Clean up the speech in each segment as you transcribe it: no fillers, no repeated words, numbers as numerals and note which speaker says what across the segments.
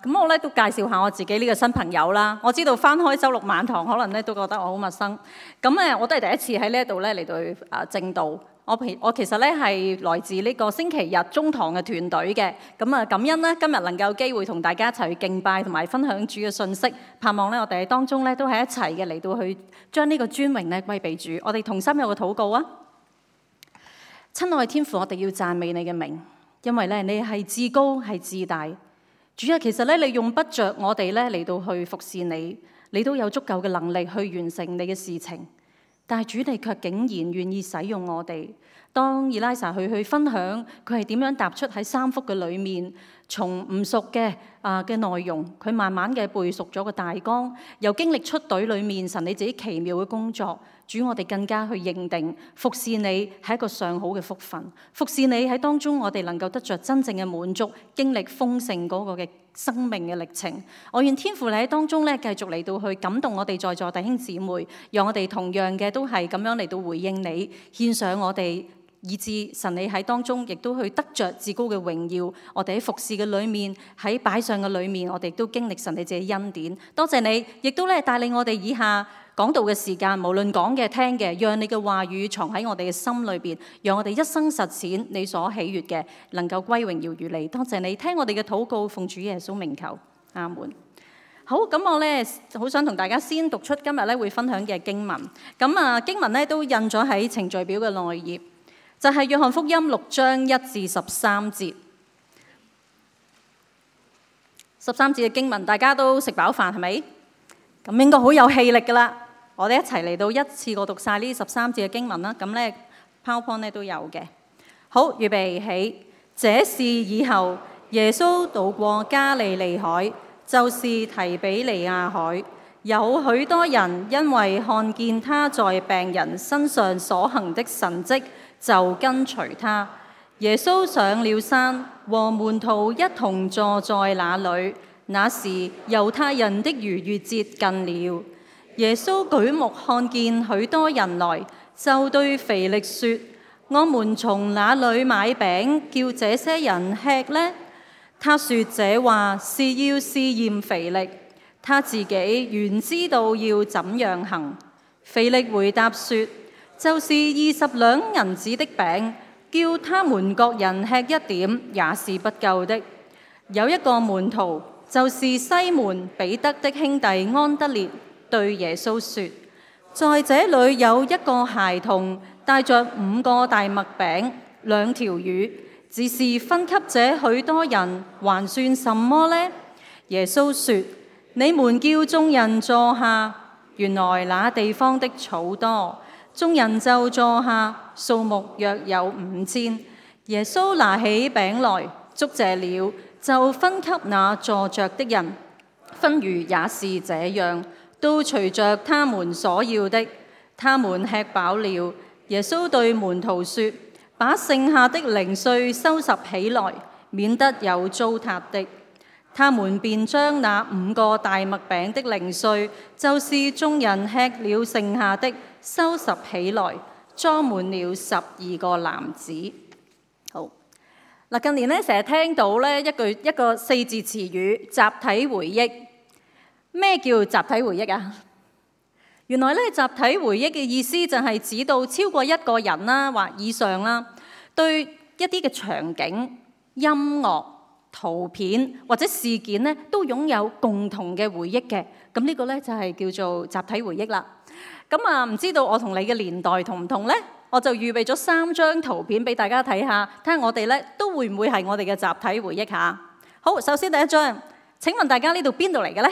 Speaker 1: 咁我咧都介紹下我自己呢個新朋友啦。我知道翻開周六晚堂，可能咧都覺得我好陌生。咁我都係第一次喺呢一度咧嚟到去證道。我其實咧係來自呢個星期日中堂嘅團隊嘅。咁感恩咧今日能夠有機會同大家一齊去敬拜同埋分享主嘅信息。盼望咧我哋喺當中咧都係一齊嘅嚟到去將呢個尊榮咧歸俾主。我哋同心有個禱告啊！親愛天父，我哋要讚美你嘅名，因為咧你係至高係至大。主啊，其實咧你用不着我哋咧嚟到去服侍你，你都有足夠嘅能力去完成你嘅事情。但係主你卻竟然願意使用我哋。當以拉撒去分享佢係點樣踏出喺三福嘅裏面，從唔熟嘅內容，佢慢慢嘅背熟咗個大綱，又經歷出隊裏面神你自己奇妙嘅工作。主，我哋更加去認定服侍你係一個上好嘅福分，服侍你喺當中我哋能夠得着真正嘅滿足，經歷豐盛嗰個嘅生命嘅歷程。我願天父你喺當中咧繼續嚟到去感動我哋在座弟兄姊妹，讓我哋同樣嘅都係咁樣嚟到回應你，獻上我哋，以致神你喺當中亦都去得着至高嘅榮耀。我哋喺服侍嘅裏面，喺擺上嘅裏面，我哋都經歷神你自己恩典。多謝你，亦都咧帶領我哋以下講道嘅時間，無論講嘅聽嘅，讓你嘅話語藏喺我哋嘅心裏邊，讓我哋一生實踐你所喜悅嘅，能夠歸榮耀於你。多謝你聽我哋嘅禱告，奉主耶穌名求，阿門。好，咁我咧好想同大家先讀出今日咧會分享嘅經文。經文咧都印咗喺程序表嘅內頁，就係約翰福音6章1至13節。13節嘅經文，大家都食飽飯係咪？咁應該好有氣力㗎啦。我哋一齊嚟到一次過讀晒呢13節嘅經文啦。咁咧 PowerPoint 咧都有嘅。好，預備起。這事以後，耶穌渡過加利利海，就是提比利亞海。有許多人因為看見他在病人身上所行的神蹟，就跟隨他。耶穌上了山，和門徒一同坐在那裏。那時猶太人的逾越節近了。耶穌舉目看見許多人來，就對腓力說：我們從哪裏買餅叫這些人吃呢？他說這話是要試驗腓力，他自己原知道要怎樣行。腓力回答說：就是20兩銀子的餅，叫他們各人吃一點，也是不夠的。有一個門徒，就是西門彼得的兄弟安德烈，對耶穌說：在這裏有一個孩童帶着5個大麥餅、2條魚，只是分給這許多人，還算什麼呢？耶穌說：你們叫眾人坐下。原來那地方的草多，眾人就坐下，數目約有5000。耶穌拿起餅來，祝謝了，就分給那坐着的人，分魚也是這樣，都隨着他們所要的。他們吃飽了。耶穌對門徒說：把剩下的零碎收拾起來，免得有糟蹋的。他們便將那5個大麥餅的零碎，就是眾人吃了剩下的，收拾起來，裝滿了12個籃子。好嗱，近年咧成日聽到咧一個4字詞語集體回憶。咩叫集體回憶啊？原來咧集體回憶嘅意思就係指到超過一個人啦或以上啦，對一啲嘅場景、音樂、圖片或者事件咧都擁有共同嘅回憶嘅。咁呢個咧就係叫做集體回憶啦。咁唔知道我同你嘅年代同唔同呢？我就預備咗3張圖片俾大家睇下，睇下我哋咧都會唔會係我哋嘅集體回憶下。好，首先第一張，請問大家呢度邊度嚟嘅呢？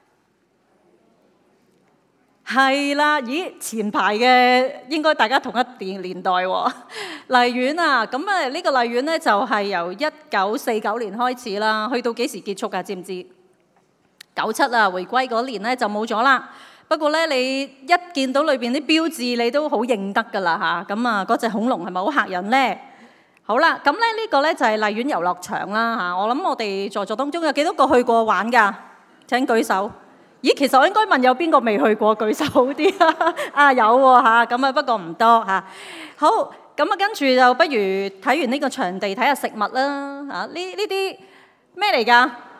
Speaker 1: 係啦，咦，前排嘅應該大家同一年代喎。荔園啊，咁呢個荔園咧就係由1949年開始啦，去到幾時結束㗎？知唔知？97啊，回歸嗰年咧就冇咗啦。不過咧，你一見到裏邊啲標誌，你都好認得㗎啦嚇。咁嗰隻恐龍係咪好嚇人咧？好啦，咁咧呢個咧就係荔園遊樂場啦嚇。我諗我哋在座當中有幾多個去過玩㗎？請舉手。咦，其實我應該問有邊個未去過，舉手啲啊？有喎嚇，咁不過唔多嚇。好，咁跟住就不如睇完呢個場地，睇下食物啦嚇。呢啲咩嚟㗎？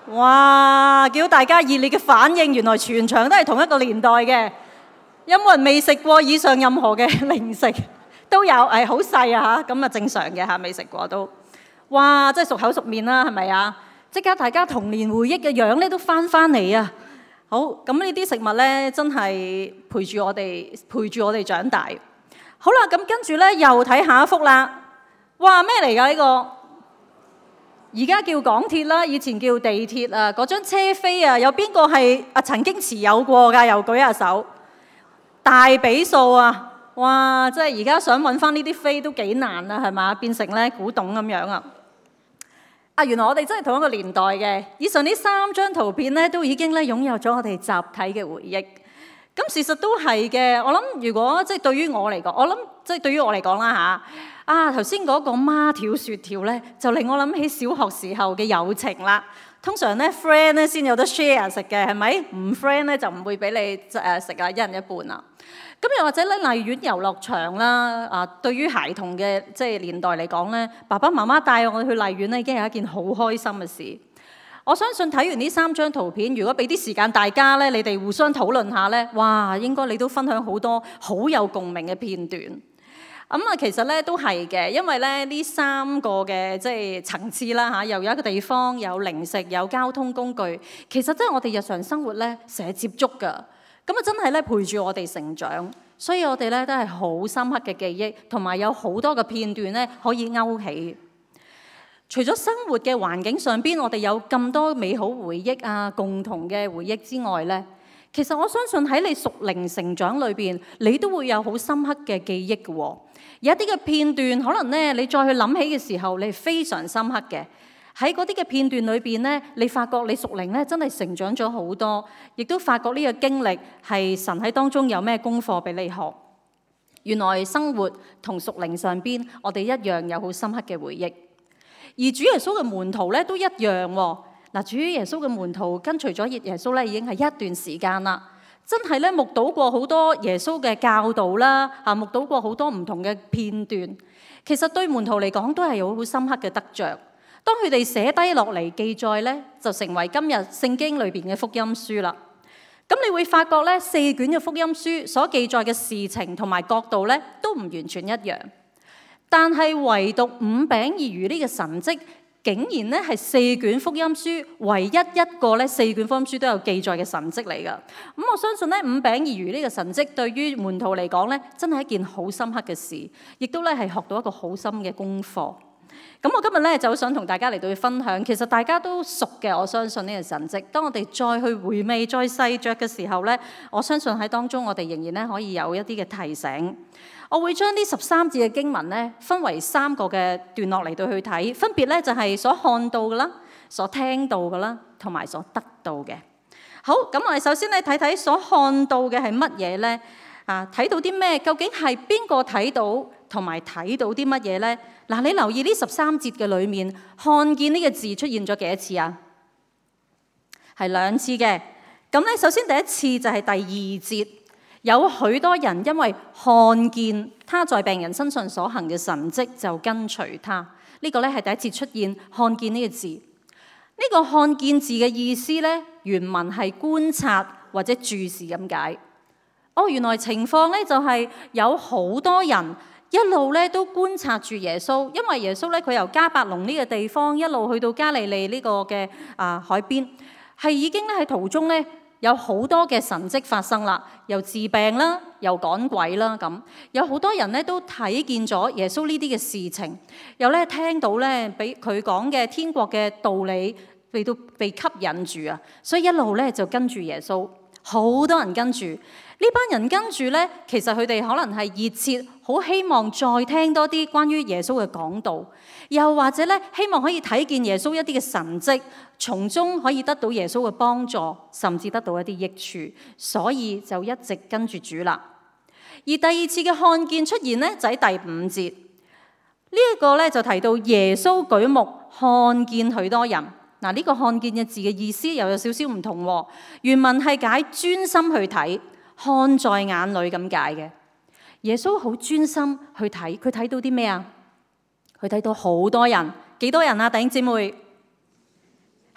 Speaker 1: 哇！叫大家熱烈嘅反應，原來全場都係同一個年代嘅。有冇人未食過以上任何嘅零食？都有，好細啊嚇，咁啊正常嘅嚇，未食過都。哇！真係熟口熟面啦，係咪啊？即刻大家童年回憶嘅樣咧都翻嚟啊！好，咁呢啲食物咧真係陪住我哋長大。好啦，咁跟住咧又睇下一幅啦。哇！咩嚟㗎呢個？而家叫港鐵啦，以前叫地鐵啊。嗰張車飛啊，有邊個係曾經持有過㗎？又舉下手。大比數啊！哇！即係而家想揾翻呢啲飛都幾難啦，係嘛？變成咧古董咁樣啊！原來我哋真係同一個年代嘅。以上呢3張圖片咧，都已經咧擁有咗我哋集體嘅回憶。咁事實都係嘅。我諗如果即係對於我嚟講啦嚇，頭先嗰個孖條雪條咧，就令我諗起小學時候嘅友情啦。通常咧 friend 咧先有得 share 食嘅，係咪？唔 friend 咧就唔會俾你食啊，一人一半啊。咁又或者咧，荔園遊樂場啦，對於孩童嘅即係年代嚟講咧，爸爸媽媽帶我哋去荔園咧，已經係一件好開心嘅事。我相信睇完呢3張圖片，如果俾啲時間大家咧，你哋互相討論下咧，哇，應該你都分享好多好有共鳴嘅片段。其實咧都係嘅，因為咧呢3個嘅即係層次啦嚇，又有一個地方，有零食，有交通工具，其實真係我哋日常生活咧成日接觸㗎。咁真係咧陪住我哋成長，所以我哋咧都係好深刻嘅記憶，同埋有好多嘅片段咧可以勾起。除咗生活嘅環境上邊，我哋有咁多美好回憶啊，共同嘅回憶之外咧，其實我相信喺你屬靈成長裏邊，你都會有好深刻嘅記憶嘅喎。有一啲嘅片段，可能咧你再去諗起嘅時候，你係非常深刻嘅。喺嗰啲嘅片段裏邊咧，你發覺你屬靈咧真係成長咗好多，亦都發覺呢個經歷係神喺當中有咩功課俾你學。原來生活同屬靈上邊，我哋一樣有好深刻嘅回憶。而主耶穌嘅門徒咧都一樣喎。嗱，主耶穌嘅門徒跟隨咗耶穌咧已經係一段時間啦，真係咧目睹過好多耶穌嘅教導啦，目睹過好多唔同嘅片段。其實對門徒嚟講都係有好深刻嘅得着。當佢哋寫低落嚟記載咧，就成為今日聖經裏邊嘅福音書啦。咁你會發覺咧，4卷嘅福音書所記載嘅事情同埋角度咧，都唔完全一樣。但係唯獨5餅2魚呢個神蹟，竟然咧係4卷福音書唯一一個咧4卷福音書都有記載嘅神蹟嚟㗎。咁我相信咧5餅2魚呢個神蹟對於門徒嚟講咧，真係一件好深刻嘅事，亦都咧係學到一個好深嘅功課。咁我今日咧就想同大家嚟到去分享，其實大家都熟嘅，我相信呢個神蹟。當我哋再去回味、再細嚼嘅時候咧，我相信喺當中我哋仍然咧可以有一啲嘅提醒。我會將呢13節嘅經文咧分為3個嘅段落嚟到去睇，分別咧就係所看到嘅啦、所聽到嘅啦，同埋所得到嘅。好，咁我哋首先咧睇睇所看到嘅係乜嘢咧？睇到啲咩？究竟係邊個睇到？同埋睇到啲乜嘢咧？嗱，你留意呢13節嘅裏面，看見呢個字出現咗幾多次啊？係2次嘅。咁咧，首先第一次就係第2節，有許多人因為看見他在病人身上所行嘅神蹟，就跟隨他。呢個咧係第一次出現看見呢個字。呢個看見字嘅意思咧，原文係觀察或者注視咁解。原來情況咧就係有好多人一路咧都觀察住耶穌，因為耶穌咧佢由迦百農呢個地方一路去到加利利呢個嘅海邊，係已經咧喺途中咧有好多嘅神蹟發生啦，又治病啦，又趕鬼啦咁，有好多人咧都睇見咗耶穌呢啲嘅事情，又咧聽到咧俾佢講嘅天國嘅道理被吸引住啊，所以一路咧就跟住耶穌，好多人跟住。呢班人跟住咧，其實佢哋可能係熱切，好希望再聽多啲關於耶穌嘅講道，又或者咧希望可以睇見耶穌一啲嘅神蹟，從中可以得到耶穌嘅幫助，甚至得到一啲益處，所以就一直跟住主啦。而第2次嘅看見出現咧，就喺第5節，呢一個咧就提到耶穌舉目看見許多人。嗱，呢個看見嘅字嘅意思又有少少唔同喎。原文係解專心去睇。看在眼裏咁解嘅，耶穌好專心去睇，佢睇到啲咩啊？佢睇到好多人，幾多人啊？弟兄姊妹，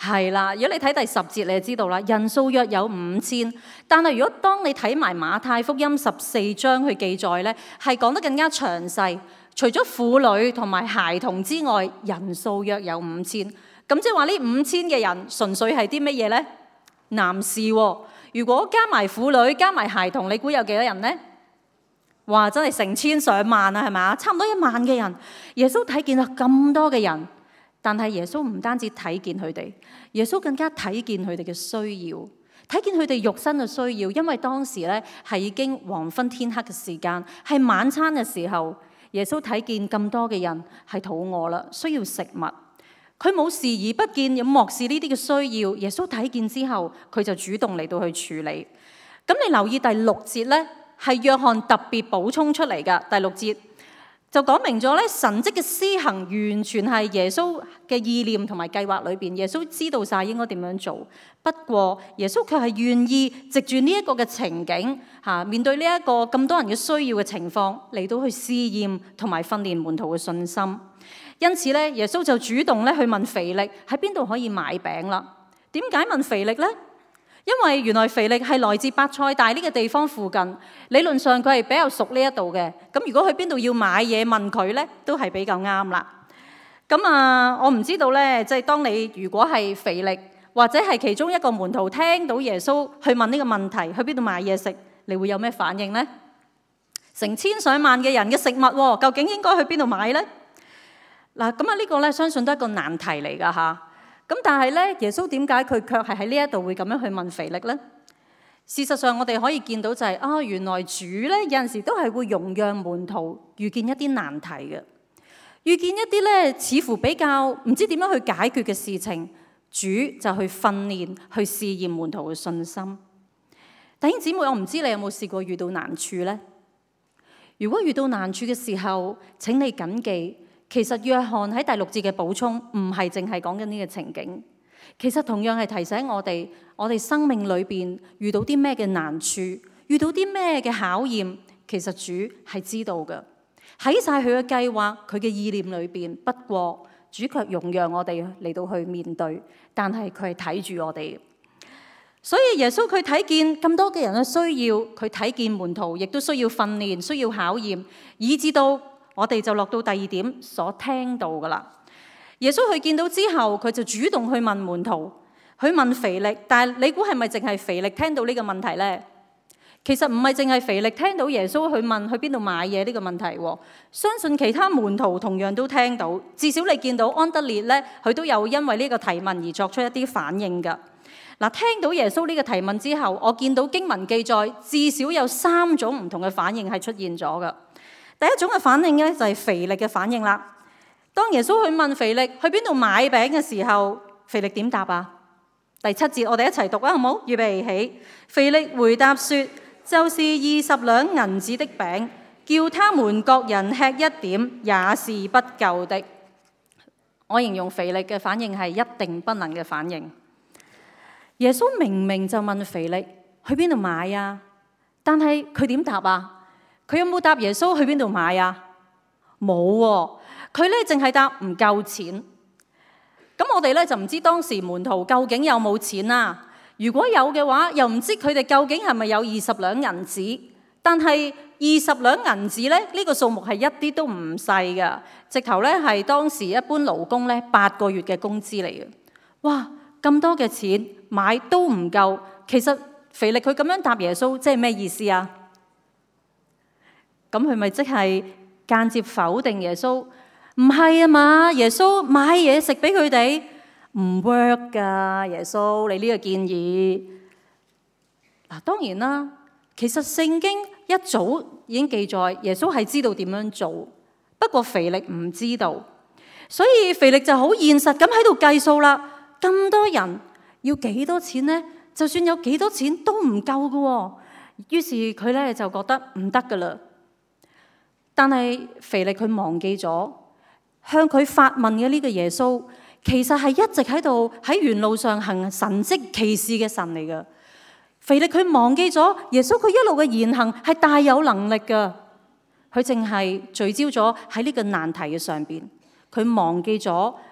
Speaker 1: 係啦，如果你睇第10節，你就知道啦，人數約有5000。但係如果當你睇埋馬太福音14章去記載咧，係講得更加詳細。除咗婦女同埋孩童之外，人數約有5000。咁即係話呢5000嘅人純粹係啲乜嘢咧？男士喎。如果加埋婦女加埋孩童，你估有幾多人呢？哇！真係成千上萬啊，係咪？差唔多1萬嘅人。耶穌睇見啦咁多嘅人。但係耶穌唔單止睇見佢哋，耶穌更加睇見佢哋嘅需要，睇見佢哋肉身嘅需要。因為當時咧係已經黃昏天黑嘅時間，係晚餐嘅時候。耶穌睇見咁多嘅人係肚餓啦，需要食物。佢冇視而不見，又漠視呢啲嘅需要。耶穌睇見之後，佢就主動嚟到去處理。咁你留意第6節咧，係約翰特別補充出嚟㗎。第6節。就講明咗咧，神蹟嘅施行完全係耶穌嘅意念同埋計劃裏邊，耶穌知道晒應該點樣做。不過耶穌卻係願意藉住呢一個嘅情景面對呢一個咁多人嘅需要嘅情況嚟到去試驗同埋訓練門徒嘅信心。因此咧，耶穌就主動咧去問腓力喺邊度可以買餅啦。點解問腓力呢？因為原來腓力係來自伯賽大呢個地方附近，理論上佢係比較熟呢一度嘅。咁如果去邊度要買嘢問佢呢，都係比較啱啦。咁我唔知道呢，即係當你如果係腓力或者係其中一個門徒聽到耶穌去問呢個問題，去邊度買嘢食，你會有咩反應呢？成千上萬嘅人嘅食物，究竟應該去邊度買呢？嗱，咁呢個呢，相信都係一個難題嚟㗎嚇。咁但係咧，耶穌點解佢卻係喺呢一度會咁樣去問腓力呢？事實上，我哋可以見到就係原來主咧有陣時都係會容讓門徒遇見一啲難題嘅，遇見一啲咧似乎比較唔知點樣去解決嘅事情，主就去訓練、去試驗門徒嘅信心。弟兄姊妹，我唔知你有冇試過遇到難處呢？如果遇到難處嘅時候，請你謹記。其實約翰喺第6節嘅補充唔係淨係講緊呢個情景，其實同樣係提醒我哋生命裏邊遇到啲咩嘅難處，遇到啲咩嘅考驗，其實主係知道嘅，喺晒佢嘅計劃、佢嘅意念裏邊。不過主卻容讓我哋嚟到去面對，但係佢係睇住我哋。所以耶穌佢睇見咁多嘅人嘅需要，佢睇見門徒亦都需要訓練、需要考驗，以至到我哋就落到第2點所聽到噶啦。耶穌佢見到之後，佢就主動去問門徒，去問腓力。但係你估係咪淨係腓力聽到呢個問題呢？其實唔係淨係腓力聽到耶穌去問去邊度買嘢呢個問題。相信其他門徒同樣都聽到。至少你見到安德烈呢，佢都有因為呢個提問而作出一啲反應噶。嗱，聽到耶穌呢個提問之後，我見到經文記載至少有3種唔同嘅反應係出現咗噶。第一種嘅反應咧就係腓力嘅反應啦。當耶穌去問腓力去邊度買餅嘅時候，腓力點答啊？第7節我哋一齊讀啊，好冇？預備起。腓力回答說：就是20兩銀子的餅，叫他們各人吃1點，也是不夠的。我形容腓力嘅反應係一定不能嘅反應。耶穌明明就問腓力去邊度買啊，但係佢點答啊？佢有冇答耶穌去邊度買啊？冇喎，佢咧淨係答唔夠錢。咁我哋咧就唔知當時門徒究竟有冇錢啦。如果有嘅話，又唔知佢哋究竟係咪有20兩銀子。但係20兩銀子咧，呢個數目係一啲都唔細㗎，直頭咧係當時一般勞工咧8個月嘅工資嚟嘅。哇！咁多嘅錢買都唔夠。其實腓力佢咁樣答耶穌，即係咩意思啊？咁佢咪即係間接否定耶穌？唔係啊嘛，耶穌買嘢食俾佢哋唔 work 㗎。耶穌你呢個建議嗱，當然啦，其實聖經一早已經記載耶穌係知道點樣做，不過腓力唔知道，所以腓力就好現實咁喺度計數啦。咁多人要幾多錢呢？就算有幾多錢都唔夠㗎喎。於是佢咧就覺得唔得㗎啦。但係腓力佢忘記咗向佢發問嘅呢個耶穌，其實係一直喺度喺沿路上行神蹟奇事嘅神嚟嘅。腓力佢忘記咗耶穌佢一路嘅言行係大有能力嘅，佢淨係聚焦咗喺呢個難題嘅上邊，佢忘記咗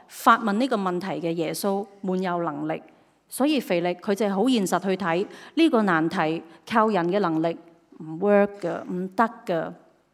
Speaker 1: 發問呢個問題嘅耶穌滿有能力，所以腓力佢就係好現實去睇呢個難題，靠人嘅能力唔 work 㗎，唔得㗎。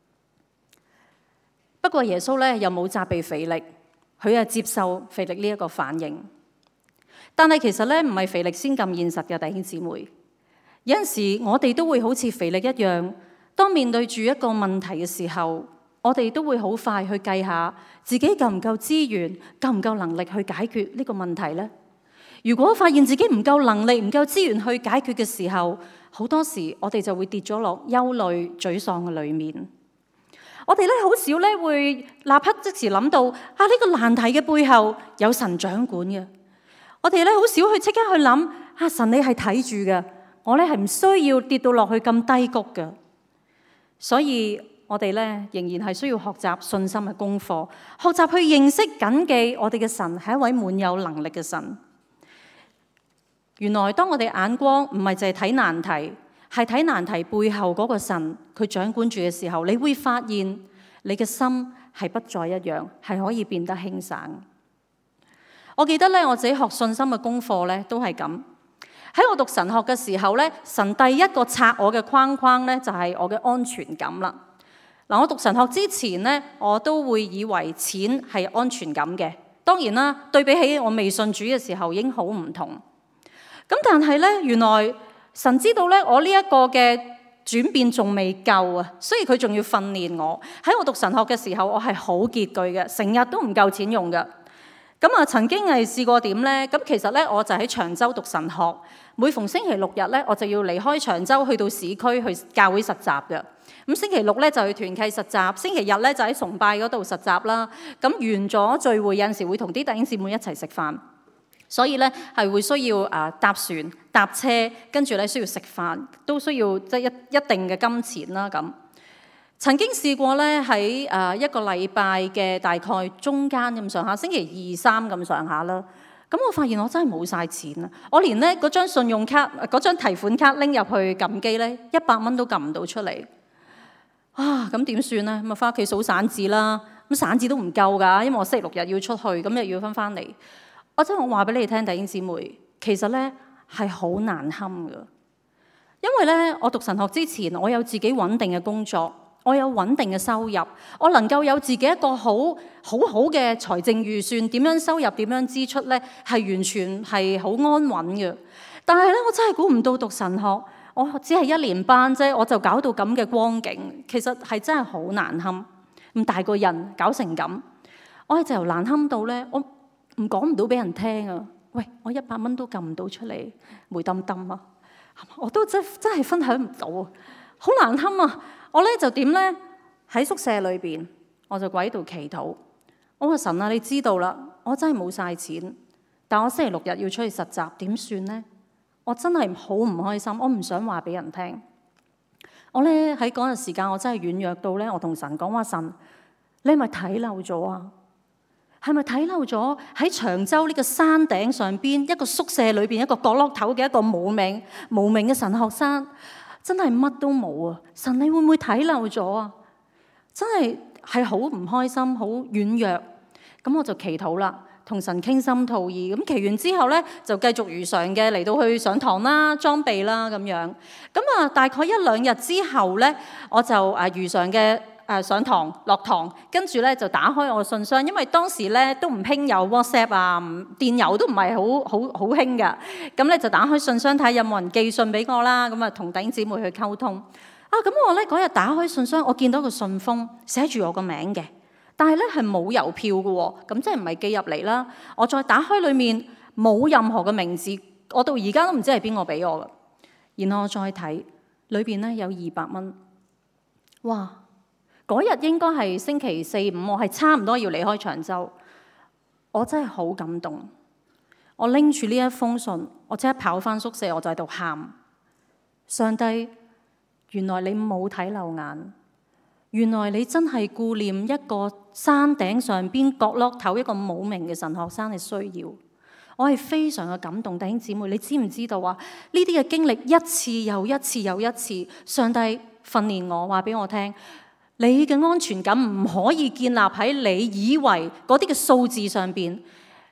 Speaker 1: 不過耶穌咧又冇責備腓力，佢係接受腓力呢一個反應。但係其實咧唔係腓力先咁現實嘅，弟兄姊妹。有陣時我哋都會好似腓力一樣，當面對住一個問題嘅時候，我哋都會好快去計下自己夠唔夠資源，夠唔夠能力去解決呢個問題呢？如果發現自己唔夠能力、唔夠資源去解決嘅時候，好多時我哋就會跌咗落憂慮、沮喪嘅裏面。我哋咧好少咧會立刻即時諗到呢個難題嘅背後有神掌管嘅。我哋咧好少去即刻去諗神你係睇住嘅，我咧係唔需要跌到落去咁低谷嘅。所以我哋咧仍然係需要學習信心嘅功課，學習去認識謹記我哋嘅神係一位滿有能力嘅神。原來當我哋眼光唔係淨係睇難題，係睇難題背後嗰個神佢掌管住嘅時候，你會發現你嘅心係不再一樣，係可以變得輕省。我記得咧我自己學信心嘅功課咧都係咁。喺我讀神學嘅時候咧，神第一個拆我嘅框框咧就係我嘅安全感啦。嗱，我讀神學之前咧，我都會以為錢係安全感嘅。當然啦，對比起我未信主嘅時候已經好唔同。咁但係咧，原來神知道咧我呢一個嘅轉變仲未夠啊，所以佢仲要訓練我。喺我讀神學嘅時候，我係好拮據嘅，成日都唔夠錢用嘅。咁曾經係試過點咧？咁其實咧，我就喺長洲讀神學，每逢星期六日咧，我就要離開長洲去到市區去教會實習嘅。咁星期六咧就去團契實習，星期日咧就喺崇拜嗰度實習啦。咁完咗聚會，有陣時會同啲弟兄姊妹一齊食飯，所以咧係會需要搭船搭車，跟住咧需要食飯，都需要即係一定嘅金錢啦咁。曾經試過咧喺一個禮拜嘅大概中間咁上下，星期二三咁上下啦。咁我發現我真係冇晒錢啦！我連咧嗰張信用卡、嗰張提款卡拎入去撳機咧，100蚊都撳唔到出嚟。咁點算咧？咁翻屋企數散紙啦。咁散紙都唔夠㗎，因為我星期六日要出去，咁又要翻嚟。我話俾你哋聽，弟兄姊妹，其實咧係好難堪㗎。因為咧，我讀神學之前，我有自己穩定嘅工作。我有穩定嘅收入，我能夠有自己一個好嘅財政預算，點樣收入點樣支出呢？係完全係好安穩嘅。但係咧，我真係估唔到讀神學，我只係1年班啫，我就搞到咁嘅光景，其實係真係好難堪。咁大個人搞成咁，我係就由難堪到咧，我講唔到俾人聽啊！喂，我100蚊都撳唔到出嚟，梅冧冧啊！我都真係分享唔到啊，好難堪啊！我咧就點咧？喺宿舍裏邊，我就跪喺度祈禱。我話神啊，你知道啦，我真係冇晒錢，但我星期六日要出去實習，點算呢？我真係好唔開心，我唔想話俾人聽。我咧喺嗰陣時間，我真係軟弱到咧，我同神講話：神，你係咪睇漏咗啊？係咪睇漏咗喺長洲呢個山頂上邊一個宿舍裏邊一個角落頭嘅一個無名嘅神學生？真係乜都冇啊！神，你會唔會睇漏咗啊？真係好唔開心，好軟弱。咁我就祈禱啦，同神傾心吐意。咁祈完之後咧，就繼續如常嘅嚟到去上堂啦、裝備啦咁樣。咁大概1-2日之後咧，我就如常嘅上堂落堂，跟住咧就打開我嘅信箱，因為當時咧都唔興有 WhatsApp 啊，電郵都唔係好興㗎。咁咧就打開信箱睇有冇人寄信俾我啦。咁同弟兄姊妹去溝通。咁我咧嗰日打開信箱，我見到個信封寫住我個名嘅，但係咧係冇郵票嘅喎。咁即係唔係寄入嚟啦？我再打開裡面冇任何嘅名字，我到而家都唔知係邊個俾我嘅。然後我再睇裏邊咧有200蚊。哇！嗰日應該係星期4、5，我係差唔多要離開長洲。我真係好感動。我拎住呢一封信，我即刻跑翻宿舍，我就喺度喊。上帝，原來你冇睇漏眼，原來你真係顧念一個山頂上邊角落頭一個冇名嘅神學生嘅需要。我係非常嘅感動，弟兄姊妹，你知唔知道啊？呢啲嘅經歷一次又一次又一次，上帝訓練我，話俾我聽。你嘅安全感唔可以建立喺你以為嗰啲嘅數字上邊，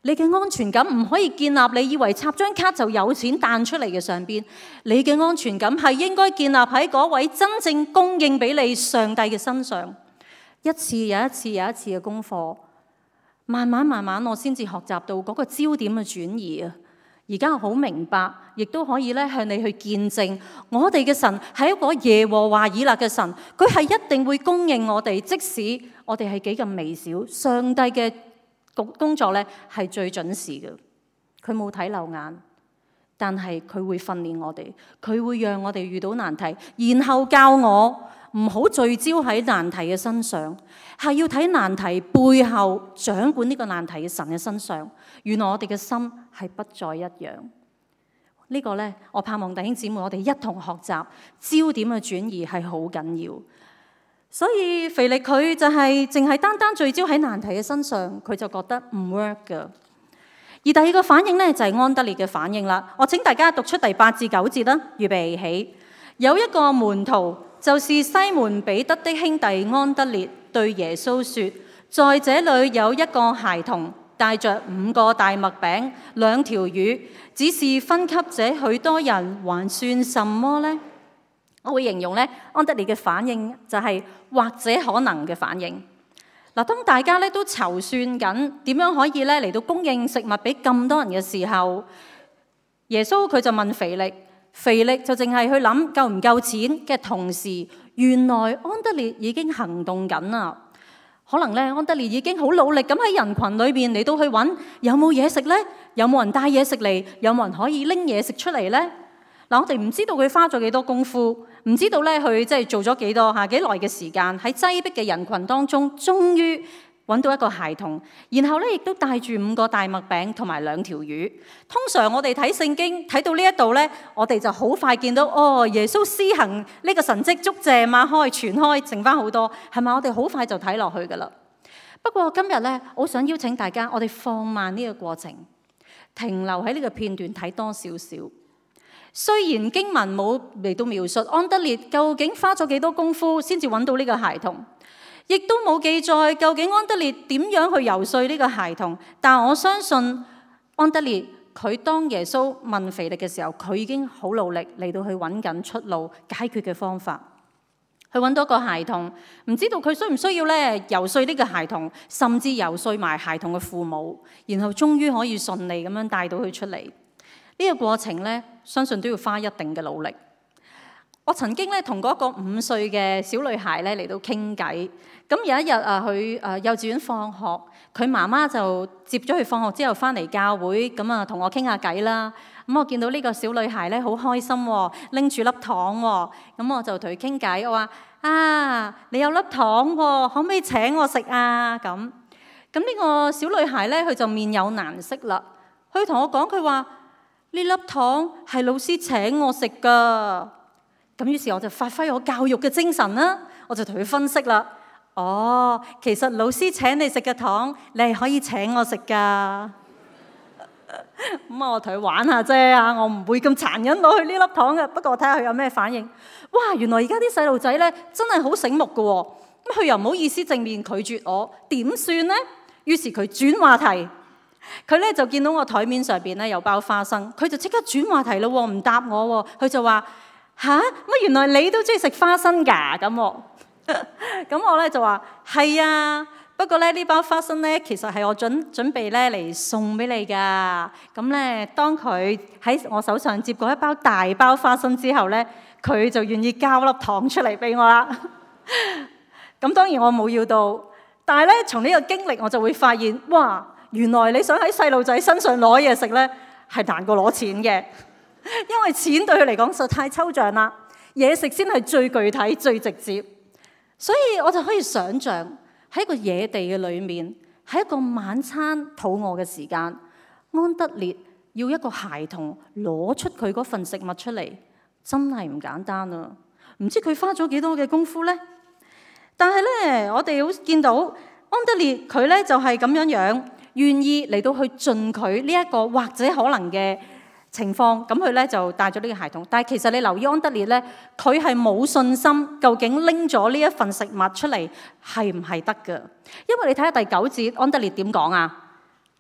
Speaker 1: 你嘅安全感唔可以建立你以為插張卡就有錢彈出嚟嘅上邊，你嘅安全感係應該建立喺嗰位真正供應俾你上帝嘅身上。一次又一次又一次嘅功課，慢慢我先至學習到嗰個焦點嘅轉移啊！而家我好明白，亦都可以咧向你去見證，我哋嘅神係一個耶和華以勒嘅神，佢係一定會供應我哋，即使我哋係幾咁微小，上帝嘅工作咧係最準時嘅，佢冇睇漏眼，但係佢會訓練我哋，佢會讓我哋遇到難題，然後教我唔好聚焦喺難題嘅身上，係要睇難題背後掌管呢個難題嘅神嘅身上。原來我哋嘅心係不再一樣。呢個呢，我盼望弟兄姊妹我哋一同學習焦點嘅轉移係好緊要。所以腓力佢就係淨係單單聚焦喺難題嘅身上，佢就覺得唔 work 㗎。而第二個反應呢，就係安德烈嘅反應啦。我請大家讀出第8至9節啦，預備起。有一個門徒，就是西門彼得的兄弟安德烈，對耶穌說：在這裏有一個孩童，帶着5個大麥餅、2條魚，只是分給這許多人，還算什麼呢？我會形容咧，安德烈嘅反應就係或者可能嘅反應。嗱，當大家咧都籌算緊點樣可以咧嚟到供應食物俾咁多人嘅時候，耶穌佢就問腓力，腓力就淨係去諗夠唔夠錢嘅同時，原來安德烈已經行動緊啦。可能咧，安德烈已經好努力咁喺人群裏邊嚟到去揾有冇嘢食呢？有冇人帶嘢食嚟？有冇人可以拎嘢食出嚟呢？嗱，我哋唔知道佢花咗幾多功夫，唔知道咧佢即係做咗幾耐嘅時間，喺擠迫嘅人群當中，終於揾到一個孩童，然後咧亦都帶住5個大麥餅同埋2條魚。通常我哋睇聖經睇到呢一度咧，我哋就好快見到耶穌施行呢個神蹟，祝謝擘開傳開，剩翻好多，係咪？我哋好快就睇落去噶啦。不過今日咧，我想邀請大家，我哋放慢呢個過程，停留喺呢個片段睇多少少。雖然經文冇嚟到描述安德烈究竟花咗幾多功夫先至揾到呢個孩童，亦都冇記載究竟安德烈點樣去遊說呢個孩童，但我相信安德烈佢當耶穌問腓力嘅時候，佢已經好努力嚟到去揾緊出路解決嘅方法，去揾到一個孩童。唔知道佢需唔需要咧遊說呢個孩童，甚至遊說埋孩童嘅父母，然後終於可以順利咁樣帶到佢出嚟。呢個過程咧，相信都要花一定嘅努力。我曾經咧同嗰個5歲嘅小女孩咧嚟到傾偈。咁有一日佢幼稚園放學，佢媽媽就接咗佢放學之後翻嚟教會，咁同我傾下偈啦。咁我見到呢個小女孩咧好開心喎，拎住粒糖喎。咁我就同佢傾偈，我話你有粒糖喎，可唔可以請我食啊？咁呢個小女孩咧，佢就面有難色啦。佢同我講，佢話呢粒糖係老師請我食噶。咁於是我就發揮我教育嘅精神啦，我就同佢分析啦。其實老師請你食嘅糖，你係可以請我食噶。咁我同佢玩下啫，我唔會咁殘忍攞去呢粒糖嘅。不過我睇下佢有咩反應。哇！原來而家啲細路仔咧真係好醒目噶喎。咁佢又唔好意思正面拒絕我，點算呢？於是佢轉話題。佢咧就見到我台面上邊咧有包花生，佢就即刻轉話題咯，唔答我喎。佢就話乜原來你都中意食花生㗎？咁我咧就話係啊，不過咧呢包花生咧其實係我準備咧嚟送俾你㗎。咁咧當佢喺我手上接過一包大包花生之後咧，佢就願意交粒糖出嚟俾我啦。咁當然我冇要到，但係咧從呢個經歷我就會發現，哇！原來你想喺細路仔身上攞嘢食咧，係難過攞錢嘅，因為錢對佢嚟講實在太抽象啦，嘢食先係最具體、最直接。所以我就可以想像喺一個野地嘅裏面，喺一個晚餐肚餓嘅時間，安德烈要一個孩童攞出佢嗰份食物出嚟，真係唔簡單啊！唔知佢花咗幾多嘅功夫呢？但係咧，我哋好見到安德烈佢咧就係咁樣願意嚟到去盡佢呢一個或者可能嘅情況，咁佢咧就帶咗呢個孩童。但係其實你留意安德烈咧，佢係冇信心，究竟拎咗呢一份食物出嚟係唔係得㗎？因為你睇下第9節，安德烈點講啊？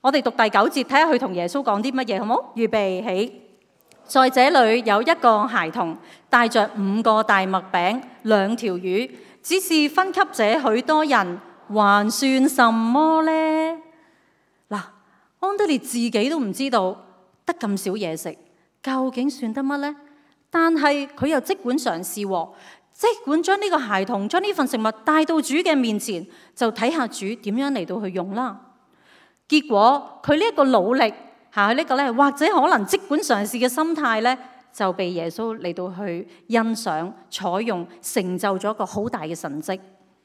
Speaker 1: 我哋讀第9節，睇下佢同耶穌講啲乜嘢，好冇？預備起。在這裏有一個孩童，帶着5個大麥餅、2條魚，只是分給這許多人，還算什麼呢？嗱，安德烈自己都唔知道得咁少嘢食，究竟算得乜呢？但係佢又即管嘗試喎，即管將呢個孩童將呢份食物帶到主嘅面前，就睇下主點樣嚟到去用啦。結果佢呢一個努力嚇，呢個咧或者可能即管嘗試嘅心態咧，就被耶穌嚟到去欣賞、採用，成就咗一個好大嘅神蹟。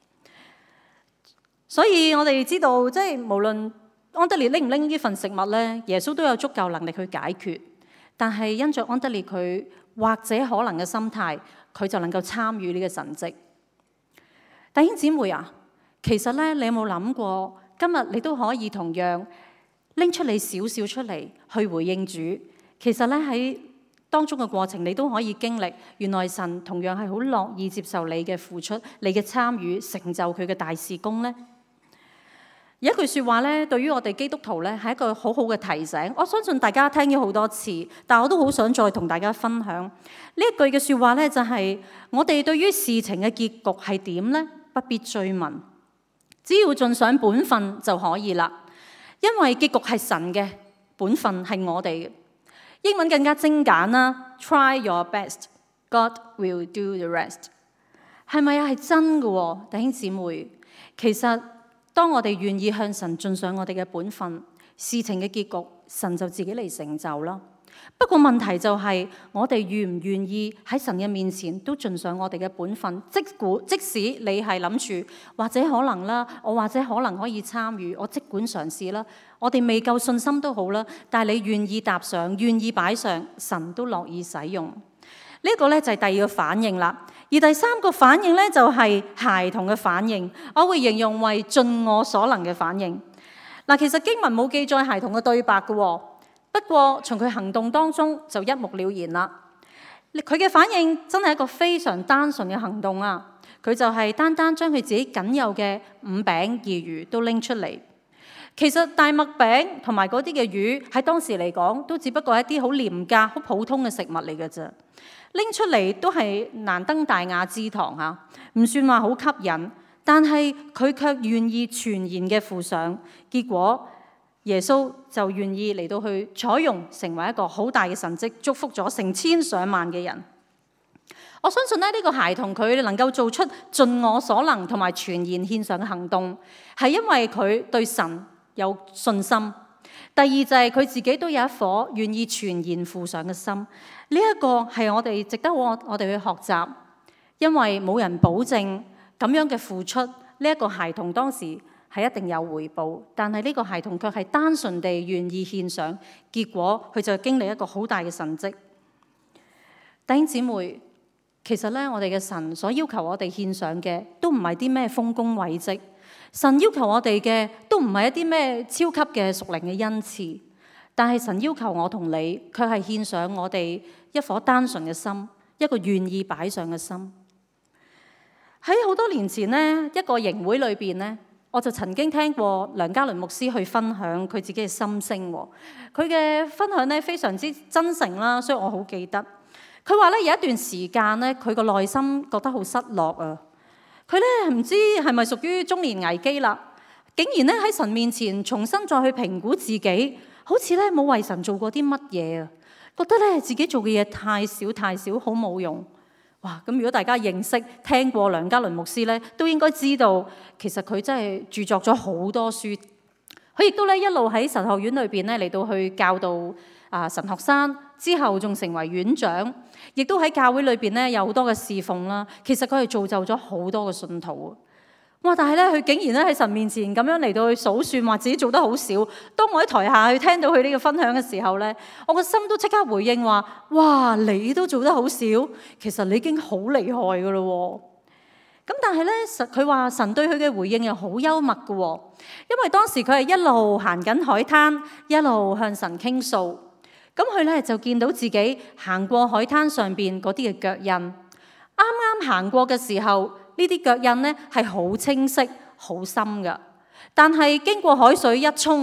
Speaker 1: 所以我哋知道，即係無論安德烈拎唔拎呢份食物咧，耶穌都有足夠能力去解決。但係因着安德烈佢或者可能嘅心態，佢就能夠參與呢個神蹟。弟兄姊妹啊，其實咧，你有冇諗過，今日你都可以同樣拎出你少少出嚟去回應主？其實咧喺當中嘅過程，你都可以經歷，原來神同樣係好樂意接受你嘅付出、你嘅參與，成就佢嘅大事工呢。有一句説話咧，對於我哋基督徒咧係一個好好嘅提醒。我相信大家聽咗好多次，但我都好想再同大家分享呢一句嘅説話咧，就係我哋對於事情嘅結局係點呢？不必追問，只要盡上本分就可以啦。因為結局係神嘅，本分係我哋嘅。英文更加精簡啦 ，Try your best, God will do the rest。係咪啊？係真嘅喎，弟兄姊妹。其實當我哋願意向神盡上我哋嘅本分，事情嘅結局，神就自己嚟成就啦。不過問題就係，我哋願唔願意喺神嘅面前都盡上我哋嘅本分？即使你係諗住或者可能啦，我或者可能可以參與，我即管嘗試啦。我哋未夠信心都好啦，但係你願意踏上，願意擺上，神都樂意使用。呢個咧就係第二個反應啦。而第3個反應咧就係孩童嘅反應，我會形容為盡我所能嘅反應。嗱，其實經文冇記載孩童嘅對白嘅喎。不過從佢行動當中就一目了然啦。佢嘅反應真係一個非常單純嘅行動啊！佢就係單單將佢自己僅有嘅5餅2魚都拎出嚟。其實大麥餅同埋嗰啲嘅魚喺當時嚟講都只不過係一啲好廉價、好普通嘅食物嚟嘅啫。拎出嚟都係難登大雅之堂嚇，唔算話好吸引。但係佢卻願意全然嘅付上，結果耶穌就願意嚟到去採用，成為一個好大嘅神蹟，祝福咗成千上萬嘅人。我相信呢個孩童佢能夠做出盡我所能同埋全然獻上嘅行動，係因為佢對神有信心。第二就係佢自己都有一顆願意全然付上嘅心。呢一個係我哋值得我哋去學習，因為冇人保證咁樣嘅付出，呢一個孩童當時係一定有回報，但係呢個孩童卻係單純地願意獻上，結果佢就經歷一個好大嘅神蹟。弟兄姊妹，其實咧我哋嘅神所要求我哋獻上嘅，都唔係啲咩豐功偉績。神要求我哋嘅，都唔係一啲咩超級嘅屬靈嘅恩賜。但係神要求我同你，卻係獻上我哋一顆單純嘅心，一個願意擺上嘅心。喺好多年前呢，一個營會裏邊呢，我就曾經聽過梁家麟牧師去分享佢自己嘅心聲。佢嘅分享呢非常之真誠啦，所以我好記得。佢話咧有一段時間咧，佢個內心覺得好失落啊。佢咧唔知係咪屬於中年危機啦，竟然咧喺神面前重新再去評估自己，好似咧冇為神做過啲乜嘢啊，覺得咧自己做嘅嘢太少，好冇用。哇！咁如果大家認識聽過梁家麟牧師咧，都應該知道其實佢真係著作咗好多書。佢亦都咧一路喺神學院裏邊咧嚟到去教導神學生，之後仲成為院長，亦都喺教會裏邊咧有好多嘅侍奉啦。其實佢係造就咗好多嘅信徒。哇！但係咧佢竟然咧喺神面前咁樣嚟到去數算，話自己做得好少。當我喺台下去聽到佢呢個分享嘅時候咧，我個心都即刻回應話：哇！你都做得好少，其實你已經好厲害噶咯。咁但係咧，佢話神對佢嘅回應又好幽默嘅，因為當時佢係一路行緊海灘，一路向神傾訴。咁佢咧就見到自己行過海灘上邊嗰啲嘅腳印，啱啱行過嘅時候，呢啲腳印咧係好清晰、好深㗎。但係經過海水一沖，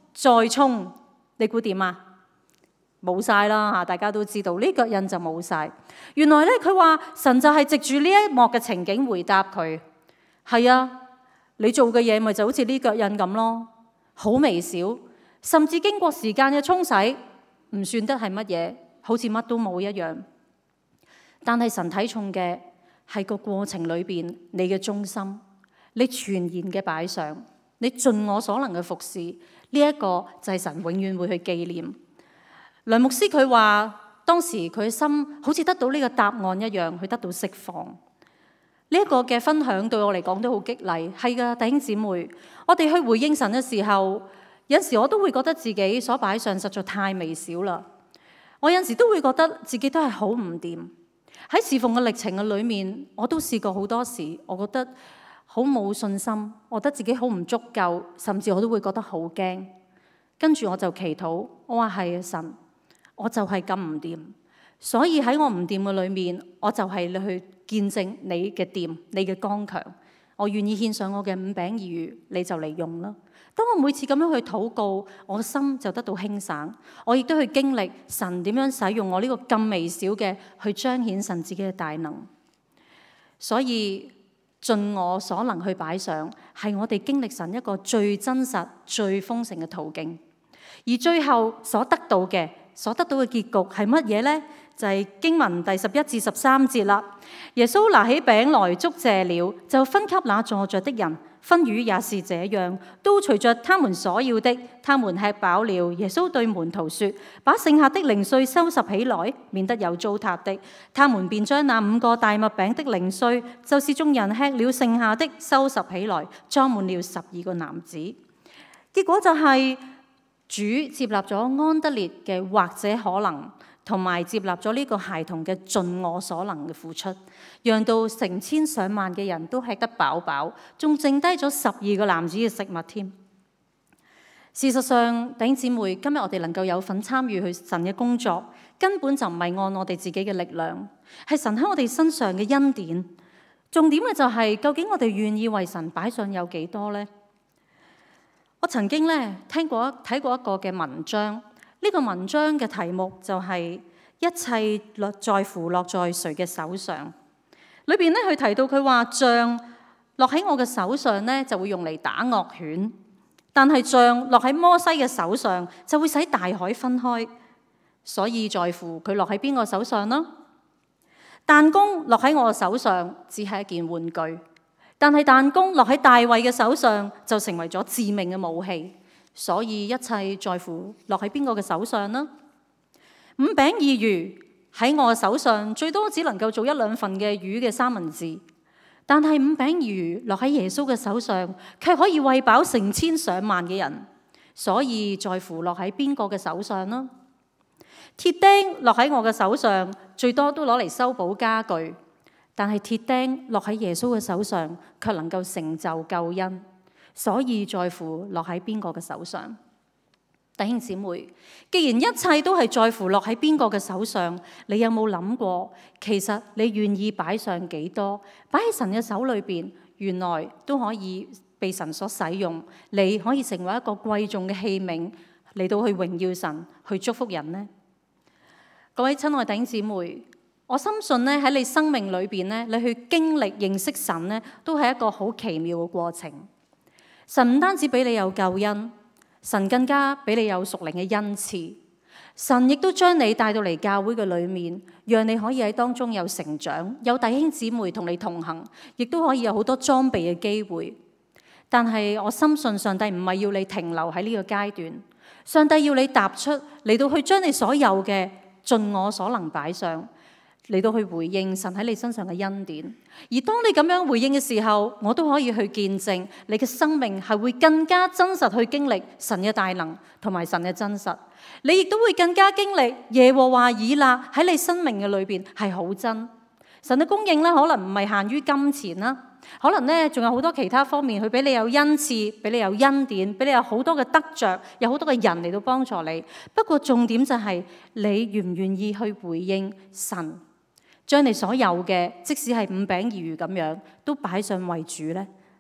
Speaker 1: 再衝，你估點啊？冇晒啦嚇！大家都知道呢腳印就冇晒。原來咧，佢話神就係藉住呢一幕嘅情景回答佢：係啊，你做嘅嘢咪就好似呢腳印咁咯，好微小，甚至經過時間嘅沖洗，唔算得係乜嘢，好似乜都冇一樣。但係神睇重嘅係個過程裏邊你嘅忠心，你全然嘅擺上，你盡我所能嘅服侍，呢一個就係神永遠會去紀念。梁牧師佢話當時佢嘅心好似得到呢個答案一樣，佢得到釋放。呢一個嘅分享對我嚟講都好激勵。係噶，弟兄姊妹，我哋去回應神嘅時候，有時我都會覺得自己所擺上實在太微小啦。我有時都會覺得自己都係好唔掂。喺侍奉嘅歷程嘅裏面，我都試過好多時，我覺得好冇信心，我覺得自己好唔足夠，甚至我都會覺得好驚。跟住我就祈禱，我話係啊，神，我就係咁唔掂，所以喺我唔掂嘅裏面，我就係你去見證你嘅掂，你嘅剛強。我願意獻上我嘅5餅2魚，你就嚟用啦。當我每次咁樣去禱告，我心就得到輕省。我亦都去經歷神點樣使用我呢個咁微小嘅，去彰顯神自己嘅大能。所以盡我所能去擺上，係我哋經歷神一個最真實、最豐盛嘅途徑。而最後所得到嘅結局係乜嘢呢？就係經文第11至13節啦。耶穌拿起餅來，祝謝了，就分給那坐着的人。分魚也是這樣，都隨着他們所要的。他們吃飽了，耶穌對門徒說：把剩下的零碎收拾起來，免得有糟蹋的。他們便將那5個大麥餅的零碎，就是眾人吃了剩下的，收拾起來，裝滿了12個籃子。結果就係主接納咗安德烈嘅或者可能，同埋接納咗呢個孩童嘅盡我所能嘅付出，讓到成千上萬嘅人都吃得飽飽，仲剩低咗12個籃子嘅食物添。事實上，弟兄姊妹，今日我哋能夠有份參與去神嘅工作，根本就唔係按我哋自己嘅力量，係神喺我哋身上嘅恩典。重點嘅就係，究竟我哋願意為神擺上有幾多呢？我曾經睇過一個嘅文章，呢個文章嘅題目就係一切在乎落在誰嘅手上。裏邊佢提到佢話，杖落喺我嘅手上就會用嚟打惡犬，但係杖落喺摩西嘅手上就會使大海分開。所以在乎佢落喺邊個手上呢？彈弓落喺我嘅手上只係一件玩具，但係彈弓落喺大衛嘅手上就成為咗致命嘅武器。所以一切在乎落喺邊個嘅手上呢？5餅2魚喺我嘅手上，最多只能夠做1-2份嘅魚嘅3/4，但係5餅2魚落喺耶穌嘅手上，卻可以餵飽成千上萬嘅人。所以在乎落喺邊個嘅手上呢？鐵釘落喺我嘅手上，最多都攞嚟修補家具，但係鐵釘落喺耶穌嘅手上，卻能夠成就救恩。所以在乎落喺邊個嘅手上。弟兄姊妹，既然一切都係在乎落喺邊個嘅手上，你有冇諗過，其實你願意擺上幾多，擺喺神嘅手裏邊，原來都可以被神所使用，你可以成為一個貴重嘅器皿嚟到去榮耀神，去祝福人呢？各位親愛弟兄姊妹，我深信喺你生命裏邊你去經歷認識神都係一個好奇妙嘅過程。神唔單止俾你有救恩，神更加俾你有屬靈嘅恩賜。神亦都將你帶到嚟教會嘅裏面，讓你可以喺當中有成長，有弟兄姊妹同你同行，亦都可以有好多裝備嘅機會。但係我深信上帝唔係要你停留喺呢個階段，上帝要你踏出嚟到去將你所有嘅盡我所能擺上，嚟到去回應神喺你身上嘅恩典。而當你咁樣回應嘅時候，我都可以去見證你嘅生命係會更加真實去經歷神嘅大能同埋神嘅真實。你亦都會更加經歷耶和華以勒喺你生命嘅裏邊係好真。神嘅供應可能唔係限於金錢啦，可能仲有好多其他方面，去俾你有恩賜，俾你有恩典，俾你有好多嘅得着，有好多嘅人嚟到幫助你。不過重點就係你願唔願意去回應神，將你所有嘅，即使係5餅2魚咁樣，都擺上為主呢？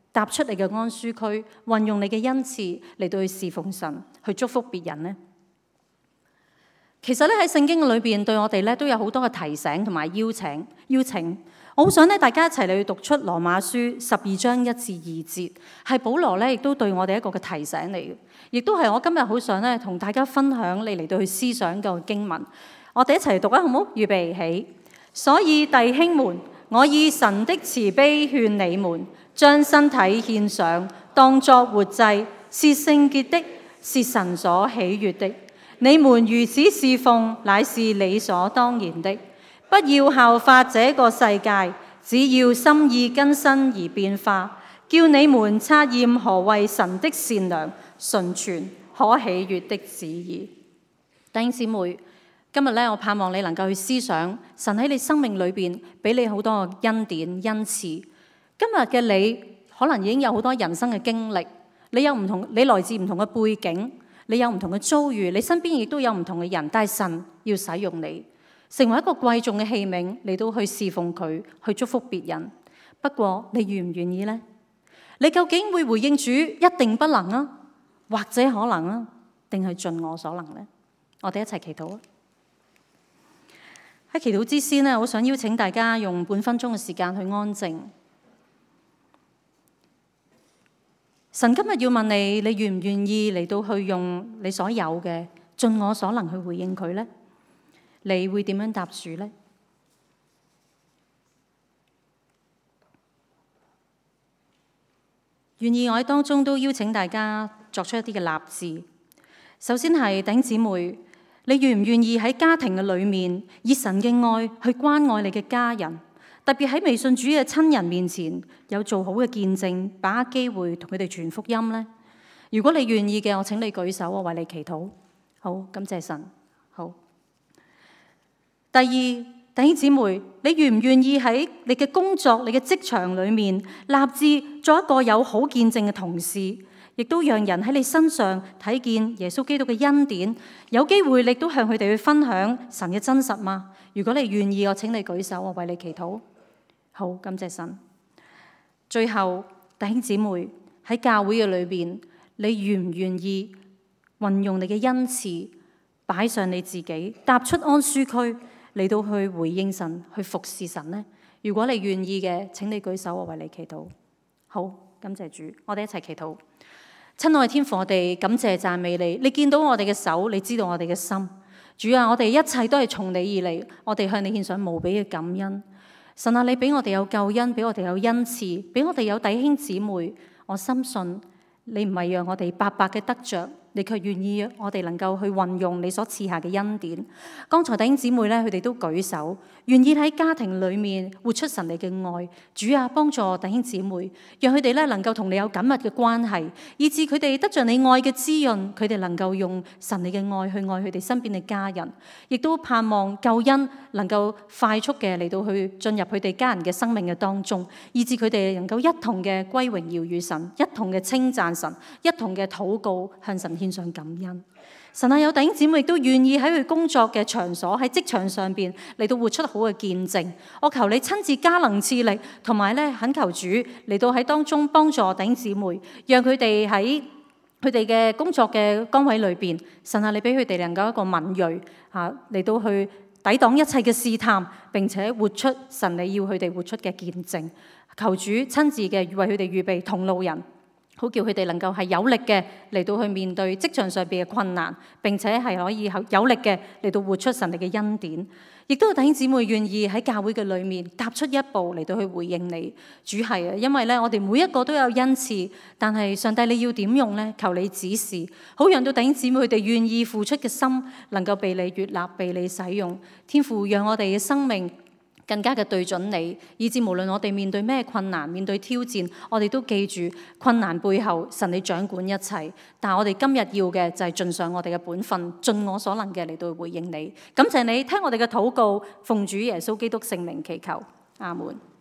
Speaker 1: 踏出你嘅安舒區，運用你嘅恩賜嚟到去侍奉神，去祝福別人呢？其實咧喺聖經裏邊對我哋咧都有好多嘅提醒同埋邀請。我好想咧大家一齊嚟去讀出羅馬書12章1至2節，係保羅咧亦都對我哋一個嘅提醒嚟嘅，亦都係我今日好想咧同大家分享你嚟到去思想嘅經文。我哋一齊嚟讀啊，好唔好？預備起。所以弟兄們，我以神的慈悲勸你們，將身體獻上，當作活祭，是聖潔的，是神所喜悅的。你們如此侍奉，乃是理所當然的。不要效法這個世界，只要心意更新而變化，叫你們察驗何為神的善良、純全、可喜悅的旨意。弟兄姊妹，今日咧，我盼望你能夠去思想神喺你生命裏邊俾你好多嘅恩典恩賜。今日嘅你可能已經有好多人生嘅經歷，你來自唔同嘅背景。你有唔同嘅遭遇，你身邊亦都有唔同嘅人，但係神要使用你，成為一個貴重嘅器皿嚟到去侍奉佢，去祝福別人。不過你願唔願意呢？你究竟會回應主一定不能啊，或者可能啊，定係盡我所能呢？我哋一齊祈禱啊！喺祈禱之先呢，我想邀請大家用半分鐘嘅時間去安靜。神今日要問你，你願唔願意嚟到去用你所有嘅，盡我所能去回應佢呢？你會點樣答主呢？願意我喺當中都邀請大家作出一啲嘅立志。首先係弟兄姊妹，你願唔願意喺家庭嘅裏面，以神嘅愛去關愛你嘅家人？特別喺未信主嘅親人面前，有做好嘅見證，把握機會同佢哋傳福音呢？如果你願意嘅，我請你舉手，我為你祈禱。好，感謝神。好。第二，弟兄姊妹，你願唔願意喺你嘅工作、你嘅職場裏面，立志做一個有好見證嘅同事，亦都讓人喺你身上睇見耶穌基督嘅恩典，有機會你都向佢哋去分享神嘅真實嗎？如果你願意，我請你舉手，我為你祈禱。好，感謝神。最後，弟兄姊妹喺教會嘅裏邊，你願唔願意運用你嘅恩賜，擺上你自己，踏出安舒區嚟到去回應神，去服侍神呢？如果你願意嘅，請你舉手，我為你祈禱。好，感謝主，我哋一齊祈禱。親愛的天父，我哋感謝讚美你。你見到我哋嘅手，你知道我哋嘅心。主啊，我哋一切都係從你而嚟，我哋向你獻上無比嘅感恩。神啊，你俾我哋有救恩，俾我哋有恩賜，俾我哋有弟兄姊妹。我深信你唔係讓我哋白白嘅得着，你卻願意我哋能夠去運用你所賜下嘅恩典。剛才弟兄姊妹咧，佢哋都舉手，願意喺家庭裏面活出神你嘅愛。主啊，幫助弟兄姊妹，讓佢哋咧能夠同你有緊密嘅關係，以致佢哋得着你愛嘅滋潤，佢哋能夠用神你嘅愛去愛佢哋身邊嘅家人，亦都盼望救恩能夠快速嘅嚟到去進入佢哋家人嘅生命嘅當中，以致佢哋能夠一同嘅歸榮耀與神，一同嘅稱讚神，一同嘅禱告向神獻上感恩。神啊，有弟兄姊妹亦都願意喺佢工作嘅場所，喺職場上邊嚟到活出好嘅見證。我求你親自加能賜力，同埋咧懇求主嚟到喺當中幫助弟兄姊妹，讓佢哋喺佢哋嘅工作嘅崗位裏邊，神啊，你俾佢哋能夠一個敏銳嚟到去抵擋一切嘅試探，並且活出神你要佢哋活出嘅見證。求主親自嘅為佢哋預備同路人，好叫佢哋能夠係有力嘅嚟到去面對職場上邊嘅困難，並且係可以有力嘅嚟到活出神你嘅恩典。亦都有弟兄姊妹願意喺教會嘅裏面踏出一步嚟到去回應你。主係啊，因為咧我哋每一個都有恩賜，但係上帝你要點用呢？求你指示，好讓到弟兄姊妹佢哋願意付出嘅心能夠被你悅納，被你使用。天父，讓我哋嘅生命更加嘅對準你，以致無論我哋面對咩困難，面對挑戰，我哋都記住困難背後神你掌管一切。但係我哋今日要嘅就係盡上我哋嘅本分，盡我所能嘅嚟到回應你。感謝你聽我哋嘅禱告，奉主耶穌基督聖名祈求，阿門。